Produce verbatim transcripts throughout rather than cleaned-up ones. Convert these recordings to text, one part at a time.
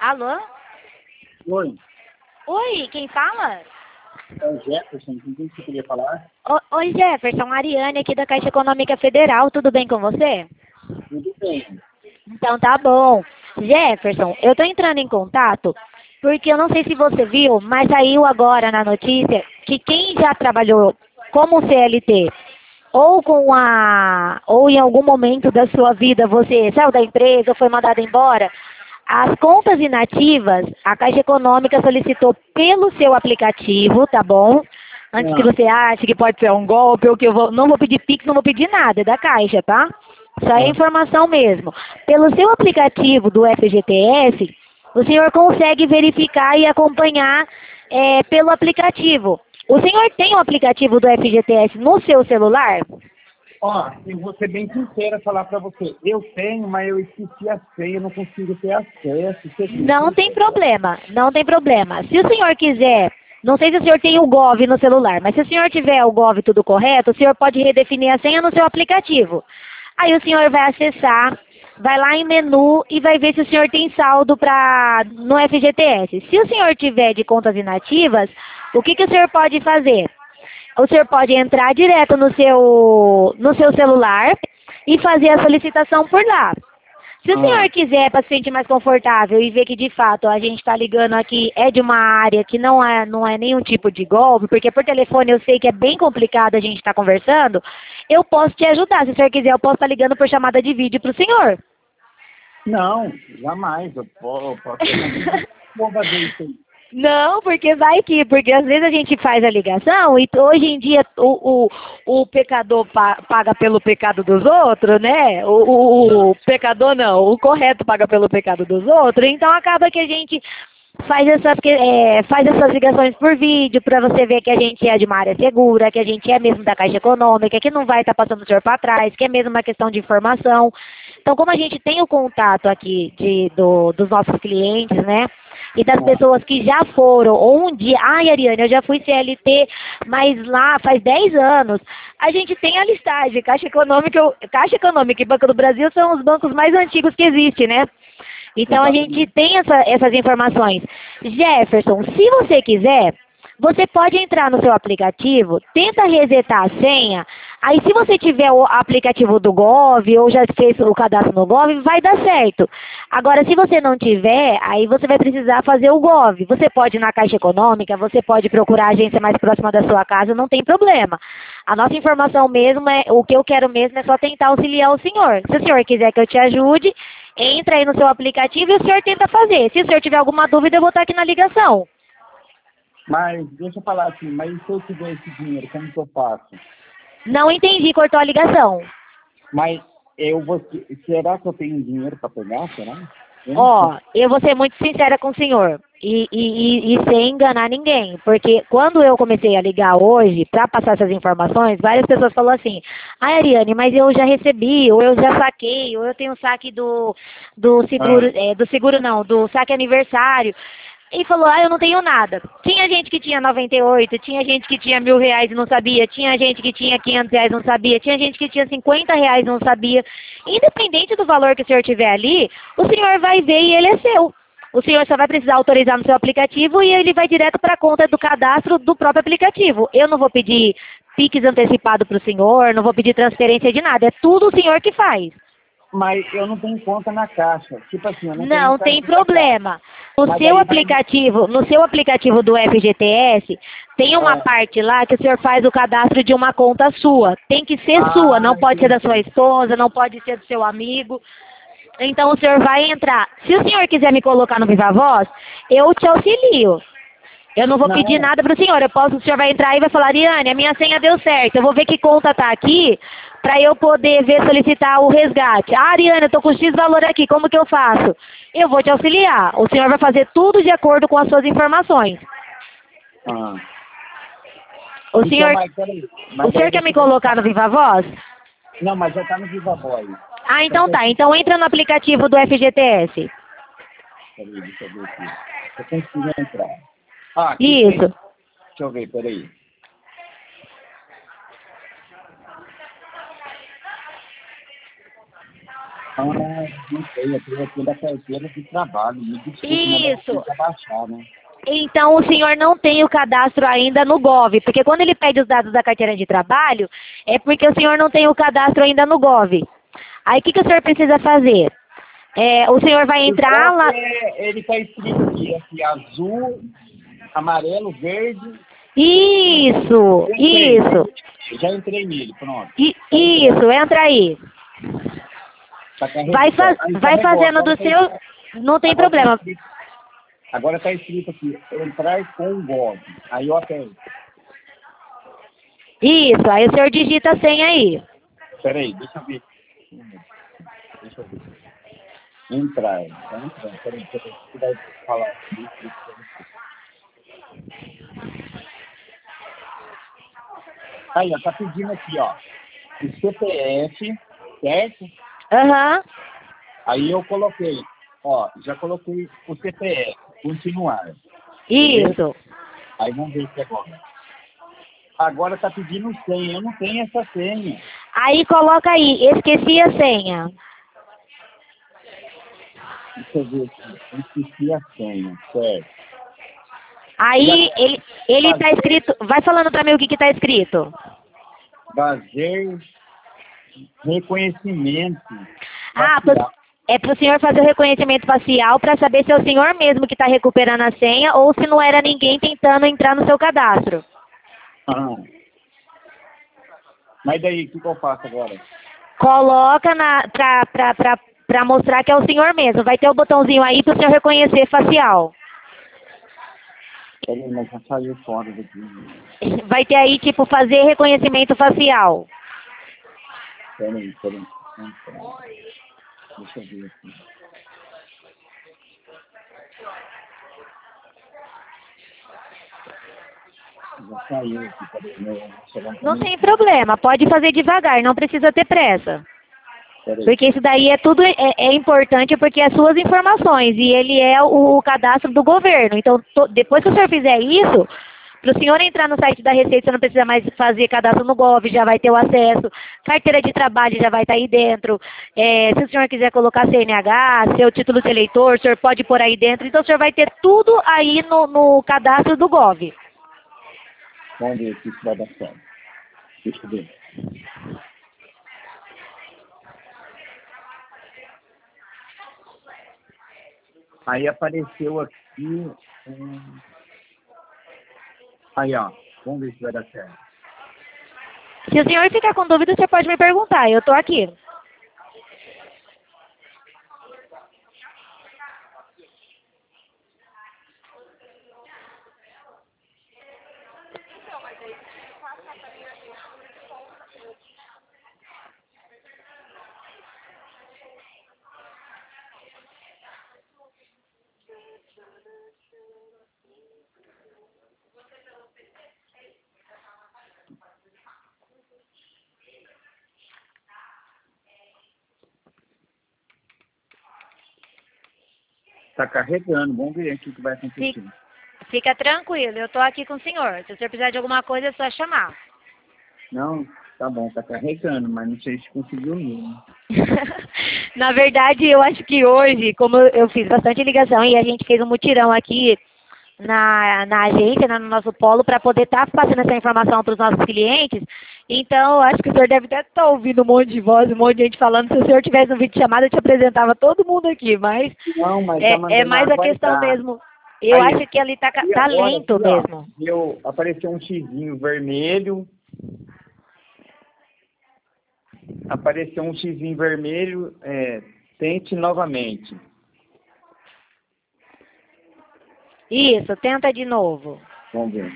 Alô? Oi, Oi, quem fala? é o Jefferson, com quem você queria falar? O- Oi, Jefferson, Ariane aqui da Caixa Econômica Federal, tudo bem com você? Tudo bem. Então tá bom. Jefferson, eu tô entrando em contato porque eu não sei se você viu, mas saiu agora na notícia que quem já trabalhou como C L T ou com a ou em algum momento da sua vida você saiu da empresa ou foi mandado embora, as contas inativas, a Caixa Econômica solicitou pelo seu aplicativo, tá bom? Antes que Ah, você ache que pode ser um golpe ou que eu vou, não vou pedir Pix, não vou pedir nada, é da Caixa, tá? Só é ah, informação mesmo. Pelo seu aplicativo do F G T S, o senhor consegue verificar e acompanhar é, pelo aplicativo. O senhor tem o aplicativo do F G T S no seu celular? ó, eu vou ser bem sincera falar pra você. Eu tenho, mas eu esqueci a senha, eu não consigo ter acesso. Você Não tem acredita? problema, não tem problema. Se o senhor quiser, não sei se o senhor tem o Gov no celular, mas se o senhor tiver o Gov tudo correto, o senhor pode redefinir a senha no seu aplicativo. Aí o senhor vai acessar, vai lá em menu e vai ver se o senhor tem saldo pra, no F G T S. Se o senhor tiver de contas inativas, o que, que o senhor pode fazer? O senhor pode entrar direto no seu, no seu celular e fazer a solicitação por lá. Se o Ah, senhor quiser, para se sentir mais confortável e ver que de fato a gente está ligando aqui é de uma área que não é, não é nenhum tipo de golpe, porque por telefone eu sei que é bem complicado a gente estar conversando, eu posso te ajudar. Se o senhor quiser, eu posso estar ligando por chamada de vídeo para o senhor. não, jamais. Eu posso, eu posso imaginar como fazer isso aí. Não, porque vai que, porque às vezes a gente faz a ligação e hoje em dia o, o, o pecador pa- paga pelo pecado dos outros, né? O, o, o pecador não, o correto paga pelo pecado dos outros, então acaba que a gente faz essas, que- é, faz essas ligações por vídeo para você ver que a gente é de uma área segura, que a gente é mesmo da Caixa Econômica, que não vai estar passando o senhor para trás, que é mesmo uma questão de informação. Então, como a gente tem o contato aqui de, do, dos nossos clientes, né? E das Ah, pessoas que já foram, ou um dia, ai Ariane, eu já fui C L T, mas lá faz dez anos, a gente tem a listagem, Caixa Econômica, Caixa Econômica e Banco do Brasil são os bancos mais antigos que existem, né? Então a gente exatamente. tem essa- essas informações. Jefferson, se você quiser, você pode entrar no seu aplicativo, tenta resetar a senha, aí se você tiver o aplicativo do Gov ou já fez o cadastro no Gov, vai dar certo. Agora, se você não tiver, aí você vai precisar fazer o Gov. Você pode ir na Caixa Econômica, você pode procurar a agência mais próxima da sua casa, não tem problema. A nossa informação mesmo é, o que eu quero mesmo é só tentar auxiliar o senhor. Se o senhor quiser que eu te ajude, entra aí no seu aplicativo e o senhor tenta fazer. Se o senhor tiver alguma dúvida, eu vou estar aqui na ligação. Mas deixa eu falar assim, mas e se eu tiver esse dinheiro, como que eu faço? Não entendi, cortou a ligação. Mas eu vou. Será que eu tenho dinheiro para pegar? Será? Eu não sei. Ó, eu vou ser muito sincera com o senhor e, e, e, e sem enganar ninguém, porque quando eu comecei a ligar hoje para passar essas informações, várias pessoas falaram assim, ai Ariane, mas eu já recebi, ou eu já saquei, ou eu tenho saque do, do seguro, Ah, é, do seguro não, do saque aniversário. E falou, ah, eu não tenho nada. Tinha gente que tinha noventa e oito, tinha gente que tinha mil reais e não sabia, tinha gente que tinha quinhentos reais e não sabia, tinha gente que tinha cinquenta reais e não sabia. Independente do valor que o senhor tiver ali, o senhor vai ver e ele é seu. O senhor só vai precisar autorizar no seu aplicativo e ele vai direto para a conta do cadastro do próprio aplicativo. Eu não vou pedir Pix antecipado para o senhor, não vou pedir transferência de nada, é tudo o senhor que faz. mas eu não tenho conta na caixa. Tipo assim, eu não tenho Não tem cartão da caixa. problema. No Mas seu aí vai. aplicativo, no seu aplicativo do F G T S, tem uma Ah, parte lá que o senhor faz o cadastro de uma conta sua. Tem que ser sua, ah, não pode ser da sua entendi. esposa, não pode ser do seu amigo. Então o senhor vai entrar. Se o senhor quiser me colocar no Viva Voz, eu te auxilio. Eu não vou pedir Não, nada para o senhor. Eu posso, o senhor vai entrar aí e vai falar, Ariane, a minha senha deu certo. Eu vou ver que conta tá aqui para eu poder ver solicitar o resgate. Ah, Ariane, eu tô com X valor aqui, como que eu faço? Eu vou te auxiliar. O senhor vai fazer tudo de acordo com as suas informações. ah. O Então, senhor, mas peraí. o Mas aí senhor quer deixa me eu ver. colocar no Viva Voz? Não, mas já tá no Viva Voz. Ah, Só então que eu. tá. Então entra no aplicativo do F G T S. Peraí, deixa eu ver aqui. Eu consigo entrar. Ah, aqui tem. Isso. Deixa eu ver, peraí. Ah, não sei, eu tenho aqui da carteira de trabalho. Me desculpe, Isso. mas eu baixar, né? Então, o senhor não tem o cadastro ainda no Gov, porque quando ele pede os dados da carteira de trabalho, é porque o senhor não tem o cadastro ainda no Gov. Aí, o que, que o senhor precisa fazer? É, o senhor vai entrar lá... É, ele está escrito aqui, aqui, azul, amarelo, verde. Isso, Entrei, isso. já entrei nele, pronto. I, isso, entra aí. Tá carregando. Vai, fa Aí vai carregou, fazendo do agora tá seu... escrito- Não tem agora tá problema. escrito- Agora está escrito aqui, entrar com o Gov. Aí eu aperto. Isso, aí o senhor digita a senha aí. Peraí, deixa eu ver. Deixa eu ver. Entrar. Tá entrando. Peraí, peraí. Você vai falar. Aí, ó, tá pedindo aqui, ó. O C P F, certo? Aham. Aí eu coloquei, ó, já coloquei o C P F, continuar. Isso. Aí vamos ver se agora. Agora tá pedindo senha, eu não tenho essa senha. Aí coloca aí, esqueci a senha. Deixa eu ver aqui, eu esqueci a senha, certo? Aí ele, ele tá escrito, vai falando pra mim o que que tá escrito. Fazer reconhecimento. Ah, pro, é pro senhor fazer o reconhecimento facial pra saber se é o senhor mesmo que tá recuperando a senha ou se não era ninguém tentando entrar no seu cadastro. Ah. Mas daí, o que, que eu faço agora? Coloca na, pra, pra, pra, pra mostrar que é o senhor mesmo. Vai ter o botãozinho aí pro senhor reconhecer facial. Peraí, mas já saiu fora daqui. Vai ter aí, tipo, fazer reconhecimento facial. Peraí, peraí. Deixa eu ver aqui. Já saiu aqui, peraí. Meu, Não tem problema, pode fazer devagar, não precisa ter pressa. Peraí. Porque isso daí é tudo é, é importante porque é suas informações e ele é o, o cadastro do governo. Então, to, depois que o senhor fizer isso, para o senhor entrar no site da Receita, você não precisa mais fazer cadastro no Gov, já vai ter o acesso. Carteira de trabalho já vai estar aí dentro. É, se o senhor quiser colocar C N H, seu título de eleitor, o senhor pode pôr aí dentro. Então, o senhor vai ter tudo aí no, no cadastro do Gov. Vamos ver aqui se vai dar certo. Deixa eu ver. Aí apareceu aqui. Hum... Aí, ó. Vamos ver se vai dar certo. Se o senhor ficar com dúvida, o senhor pode me perguntar. Eu estou aqui. Tá carregando. Vamos ver aqui o que vai acontecer. Fica, fica tranquilo, eu estou aqui com o senhor. Se o senhor precisar de alguma coisa, é só chamar. Não, tá bom, tá carregando, mas não sei se conseguiu mesmo. Na verdade, eu acho que hoje, como eu fiz bastante ligação e a gente fez um mutirão aqui na, na agência, né, no nosso polo, para poder estar tá passando essa informação para os nossos clientes, então eu acho que o senhor deve até estar tá ouvindo um monte de voz, um monte de gente falando. Se o senhor tivesse um vídeo de chamada, eu te apresentava todo mundo aqui, mas, não, mas é, tá é mais a questão aguardar. mesmo. Eu Aí, acho que ali tá, e tá agora lento aqui, ó, mesmo. eu, apareceu um xizinho vermelho. Apareceu um xizinho vermelho. É, tente novamente. Isso, tenta de novo. Vamos ver.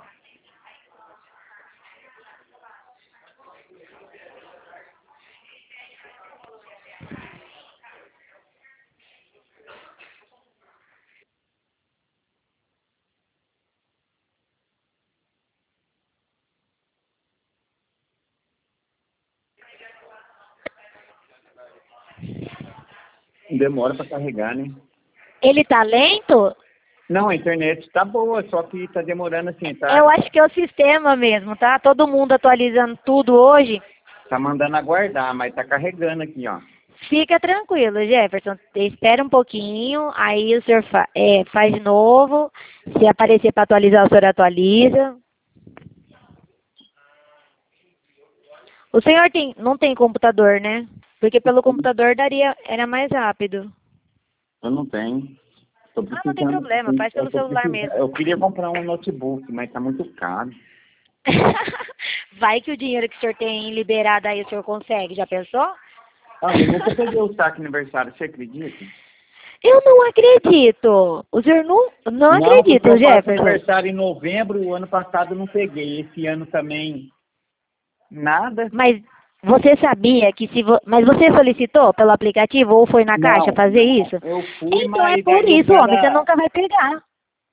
Demora para carregar, né? Ele tá lento? Não, a internet tá boa, só que tá demorando assim, tá? Eu acho que é o sistema mesmo, tá? Todo mundo atualizando tudo hoje. Tá mandando aguardar, mas tá carregando aqui, ó. Fica tranquilo, Jefferson. Espera um pouquinho, aí o senhor fa é, faz de novo. Se aparecer para atualizar, o senhor atualiza. O senhor tem, não tem computador, né? Porque pelo computador daria, era mais rápido. Eu não tenho. Tô Ah, não tem precisando, problema, faz eu, pelo tô celular precisando, mesmo. eu queria comprar um notebook, mas tá muito caro. Vai que o dinheiro que o senhor tem liberado aí o senhor consegue, já pensou? Ah, eu nunca peguei o saque aniversário, você acredita? Eu não acredito. O senhor não, não Não, porque acredita, eu faço Jefferson. aniversário em novembro, o ano passado eu não peguei, esse ano também nada. Mas você sabia que se vo... Mas você solicitou pelo aplicativo ou foi na caixa Não, fazer não, isso? eu fui, Então é mas por daí o isso, homem, você cara, nunca vai pegar.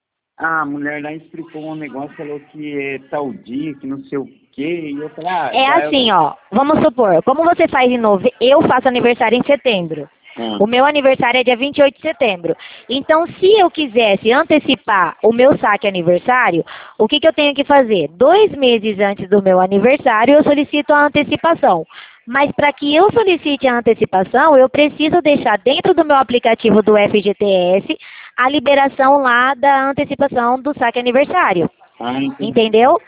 a mulher lá explicou um negócio, falou que é tal dia, que não sei o quê, e eu falei, ah, É já eu... assim, ó. Vamos supor, como você faz em novembro, eu faço aniversário em setembro. Ah, O meu aniversário é dia vinte e oito de setembro. Então, se eu quisesse antecipar o meu saque aniversário, o que, que eu tenho que fazer? Dois meses antes do meu aniversário, eu solicito a antecipação. Mas para que eu solicite a antecipação, eu preciso deixar dentro do meu aplicativo do F G T S a liberação lá da antecipação do saque aniversário. ah, entendi. Entendeu?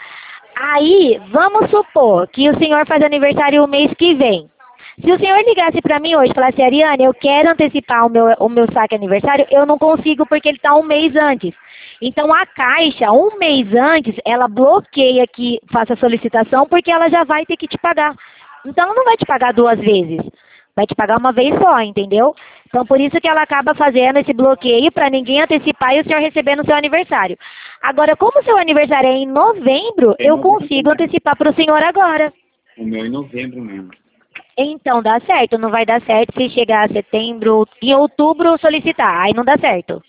Aí, vamos supor que o senhor faz aniversário o mês que vem. Se o senhor ligasse para mim hoje e falasse, Ariane, eu quero antecipar o meu, o meu saque aniversário, eu não consigo porque ele está um mês antes. Então, a Caixa, um mês antes, ela bloqueia que faça a solicitação porque ela já vai ter que te pagar. Então, ela não vai te pagar duas vezes. Vai te pagar uma vez só, entendeu? Então, por isso que ela acaba fazendo esse bloqueio para ninguém antecipar e o senhor receber no seu aniversário. Agora, como o seu aniversário é em novembro, É eu novembro consigo mesmo. antecipar para o senhor agora. O meu é em novembro mesmo. Então dá certo, não vai dar certo se chegar a setembro, em outubro solicitar, aí não dá certo.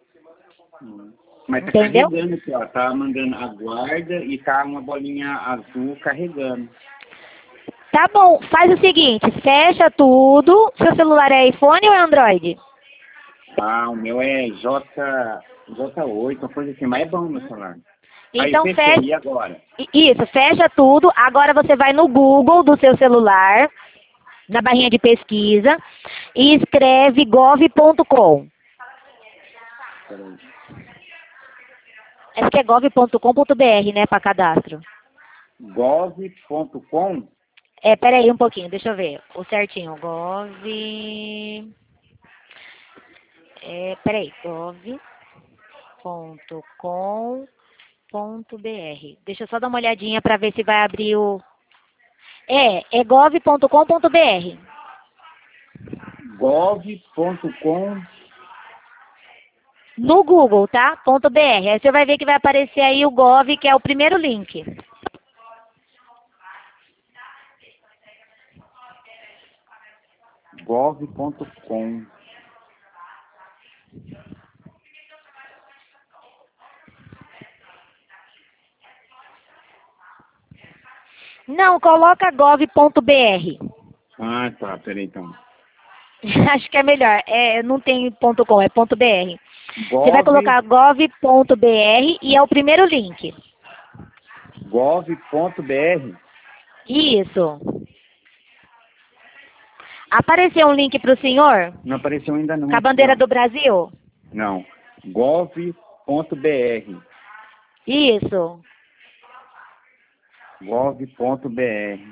Hum. Mas tá Entendeu? carregando aqui, ó. Tá mandando aguarda e tá uma bolinha azul carregando. Tá bom, faz o seguinte, fecha tudo. Seu celular é iPhone ou é Android? Ah, o meu é J, J oito, uma coisa assim, mas é bom meu celular. Aí Então fechei, fecha. e agora? Isso, fecha tudo. Agora você vai no Google do seu celular, na barrinha de pesquisa, e escreve gov ponto com. Peraí. Acho que é gov ponto com ponto br, né, para cadastro. gov ponto com? É, peraí um pouquinho, deixa eu ver. O certinho, gov... É, peraí, gov ponto com ponto br. Deixa eu só dar uma olhadinha para ver se vai abrir o... É, é gov ponto com ponto br. gov ponto com. No Google, tá? Ponto .br. Aí você vai ver que vai aparecer aí o Gov, que é o primeiro link. gov ponto com. Não, coloca gov ponto br. Ah, tá, peraí então. Acho que é melhor. É, não tem ponto .com, é ponto .br. Você vai Gov, colocar gov ponto br e é o primeiro link. gov ponto br. Isso. Apareceu um link para o senhor? Não apareceu ainda não. Com a aqui, bandeira ó. do Brasil? Não. gov ponto br. Isso. gov ponto br.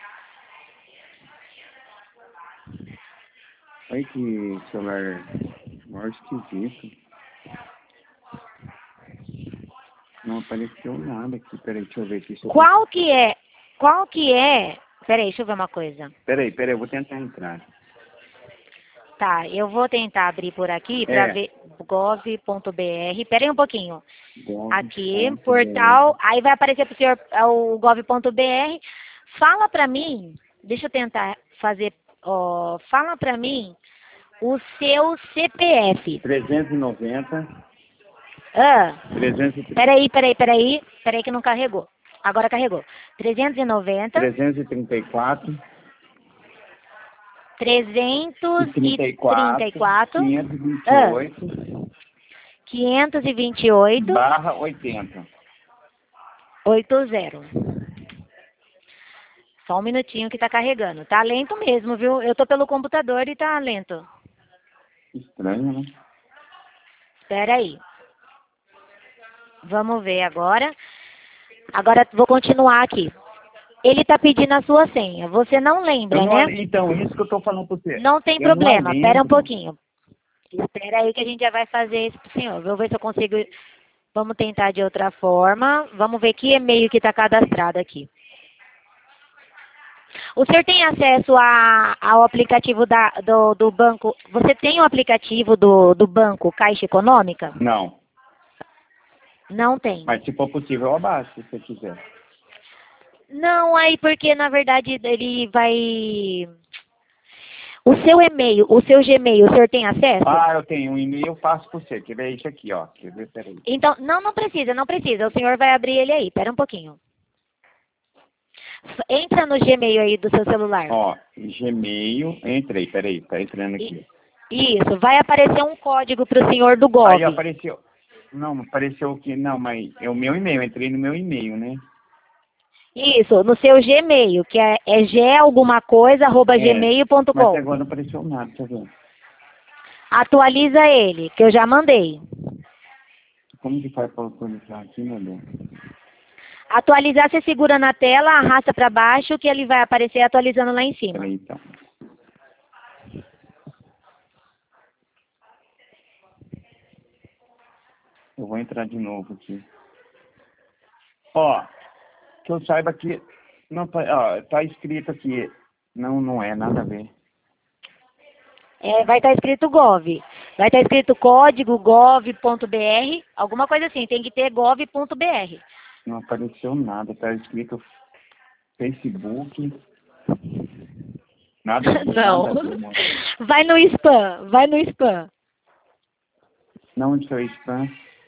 Olha que celular maior esquisito. Não apareceu nada aqui. Peraí, deixa eu ver aqui. Qual que é? Qual que é? Peraí, deixa eu ver uma coisa. Peraí, peraí, eu vou tentar entrar. Tá, eu vou tentar abrir por aqui para É. ver gov ponto br. Peraí um pouquinho. Gov Aqui, ponto br. portal, aí vai aparecer para o senhor é o gov ponto br. Fala para mim, deixa eu tentar fazer, ó, fala para mim o seu C P F. trezentos e noventa. Ah, trezentos e trinta. peraí, peraí, peraí, peraí que não carregou. Agora carregou. trezentos e noventa, trezentos e trinta e quatro. trezentos e trinta e trinta e quatro, quinhentos e vinte e ah, oito. quinhentos e vinte e oito, Barra oitenta. oitenta. Só um minutinho que tá carregando. Tá lento mesmo, viu? Eu tô pelo computador e tá lento. Estranho, né? Espera aí. Vamos ver agora. Agora vou continuar aqui. Ele tá pedindo a sua senha. Você não lembra, Eu não, né? então, isso que eu tô falando pra você. Não tem Eu não problema. Espera um lembro. pouquinho. Espera aí que a gente já vai fazer isso pro senhor. Vou ver se eu consigo. Vamos tentar de outra forma. Vamos ver que e-mail que está cadastrado aqui. O senhor tem acesso a, ao aplicativo da, do, do banco? Você tem o aplicativo do, do banco Caixa Econômica? Não. Não tem. Mas se for possível, eu abaixo, se você quiser. Não, aí porque na verdade ele vai. O seu e-mail, o seu Gmail, o senhor tem acesso? Ah, eu tenho um e-mail, eu faço pra você. Quer ver isso aqui, ó. Quer ver? Peraí. Então, não, não precisa, não precisa. O senhor vai abrir ele aí. Espera um pouquinho. Entra no Gmail aí do seu celular. Ó, Gmail, entrei, peraí, tá entrando aqui. Isso, vai aparecer um código para o senhor do Gov. Aí apareceu, não, apareceu que, não, mas é o meu e-mail, entrei no meu e-mail, né? Isso, no seu Gmail, que é, é g alguma coisa, arroba É, gmail ponto mas com. agora não apareceu nada, tá vendo? Atualiza ele, que eu já mandei. Como que faz pra atualizar aqui, meu Deus? Atualizar, você segura na tela, arrasta para baixo, que ele vai aparecer atualizando lá em cima. Peraí, então. Eu vou entrar de novo aqui. Ó, que eu saiba que, não, tá, ó, tá escrito aqui, não, não é, nada a ver. É, vai estar escrito Gov. Vai estar escrito código gov ponto br, alguma coisa assim, tem que ter gov ponto br. Não apareceu nada, tá escrito Facebook. Nada a ver, Não. nada a ver, moço. Vai no spam, vai no spam. Não, onde foi spam?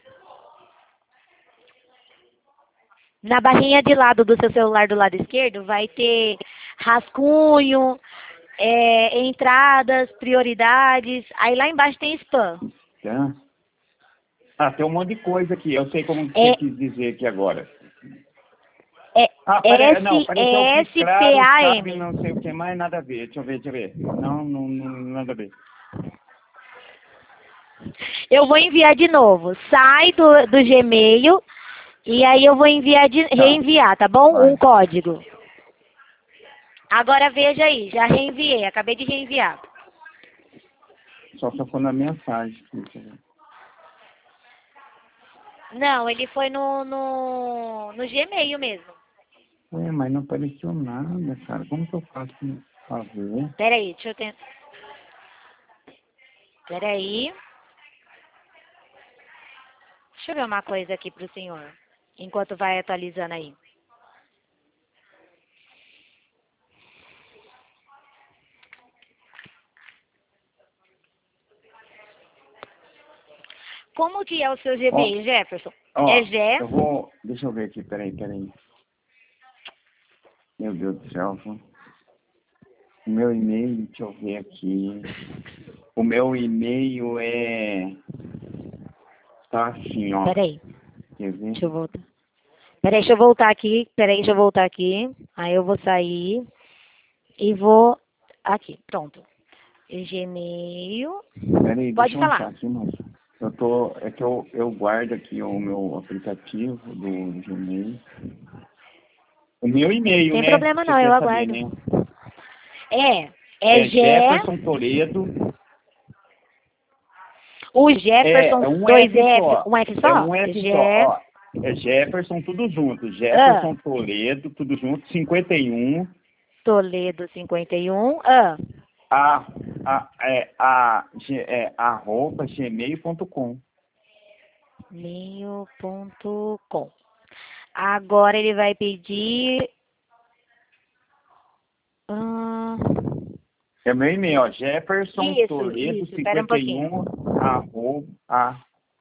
Na barrinha de lado do seu celular do lado esquerdo vai ter rascunho, é, entradas, prioridades. Aí lá embaixo tem spam. Spam? Ah, tem um monte de coisa aqui. Eu sei como que É, você quis dizer aqui agora. é, Ah, pare... não, S, apareceu é aqui, claro, sabe, S-P-A-M. não sei o que mais, nada a ver. Deixa eu ver, deixa eu ver. Não, não, não nada a ver. Eu vou enviar de novo. Sai do, do Gmail e aí eu vou enviar de, Tá, reenviar, tá bom? vai. Um código. Agora veja aí, já reenviei, acabei de reenviar. Só se for na mensagem. Deixa eu ver. Não, ele foi no, no, no Gmail mesmo. Ué, mas não apareceu nada, cara. Como que eu faço pra ver? Peraí, deixa eu tentar. Peraí. Deixa eu ver uma coisa aqui pro senhor, enquanto vai atualizando aí. Como que é o seu Ó, Gmail, Jefferson? ó, É Gé. eu vou... Deixa eu ver aqui, peraí, peraí. Meu Deus do céu, viu? O meu e-mail, deixa eu ver aqui. O meu e-mail é... Tá assim, ó. Peraí, Quer ver? deixa eu voltar. Peraí, deixa eu voltar aqui. Peraí, deixa eu voltar aqui. Aí eu vou sair e vou... Aqui, pronto. Gmail. Peraí, Pode deixa eu achar falar. aqui, moça. Eu tô... É que eu, eu guardo aqui o meu aplicativo do Gmail. O meu e-mail, Sem né? problema Você não, eu quer saber, aguardo. né? É, é É Gé. Jefferson Toledo. O É, Jefferson, é um dois F F, só. um F É só? um F só, Gé. ó. É Jefferson, tudo junto. Ah, Jefferson Toledo, tudo junto, cinquenta e um. Toledo cinquenta e um. Ah, A, a, é, a, G- é, arroba gmail ponto com. mail ponto com. Agora ele vai pedir. hum, É meu e-mail, ó. Jefferson isso, Toledo, isso, espera um cinquenta e pouquinho. um, arroba, a,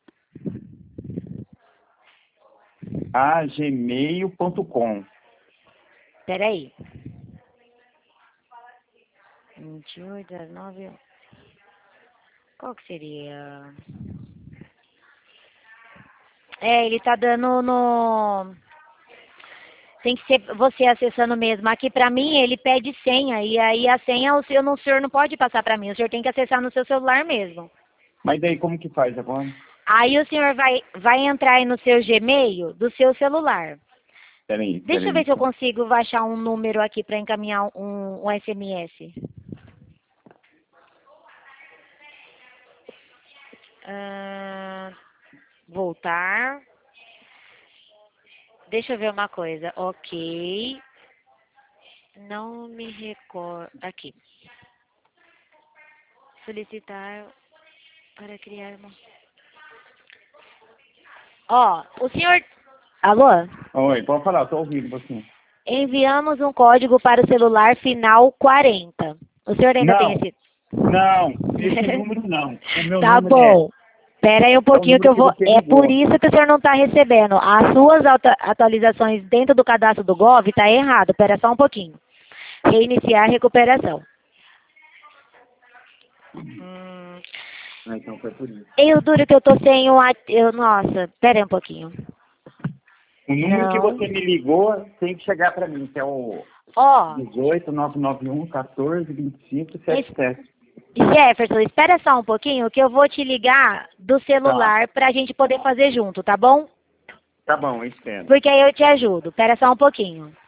a gmail ponto com. Espera aí. vinte e oito, dezenove. Qual que seria? É, ele tá dando no. Tem que ser você acessando mesmo. Aqui pra mim ele pede senha e aí a senha o senhor não, o senhor não pode passar pra mim. O senhor tem que acessar no seu celular mesmo. Mas daí como que faz agora? Aí o senhor vai, vai entrar aí no seu Gmail do seu celular. Peraí, Deixa peraí. eu ver se eu consigo baixar um número aqui para encaminhar um, um S M S. Ah, voltar. Deixa eu ver uma coisa. Ok. Não me recordo. Aqui. Solicitar para criar uma... Ó, o senhor... Alô? Oi, pode falar, tô ouvindo você. Enviamos um código para o celular final quarenta. O senhor ainda tem Não, esse... não, esse número não. O meu Tá número é, bom. Pera aí um é o pouquinho que número eu que vou... você É por ligou. isso que o senhor não está recebendo. As suas ata- atualizações dentro do cadastro do Gov tá errado. Pera só um pouquinho. Reiniciar a recuperação. Hum... Ah, então foi por isso. Eu duro que eu tô sem o... at- Eu... Nossa, pera aí um pouquinho. O número que Não. você me ligou tem que chegar para mim, que é o Ó, dezoito, nove nove um, quatorze, vinte e cinco, setenta e sete. Jefferson, espera só um pouquinho que eu vou te ligar do Tá, celular pra gente poder fazer junto, tá bom? tá bom, eu espero. Porque aí eu te ajudo. Espera só um pouquinho.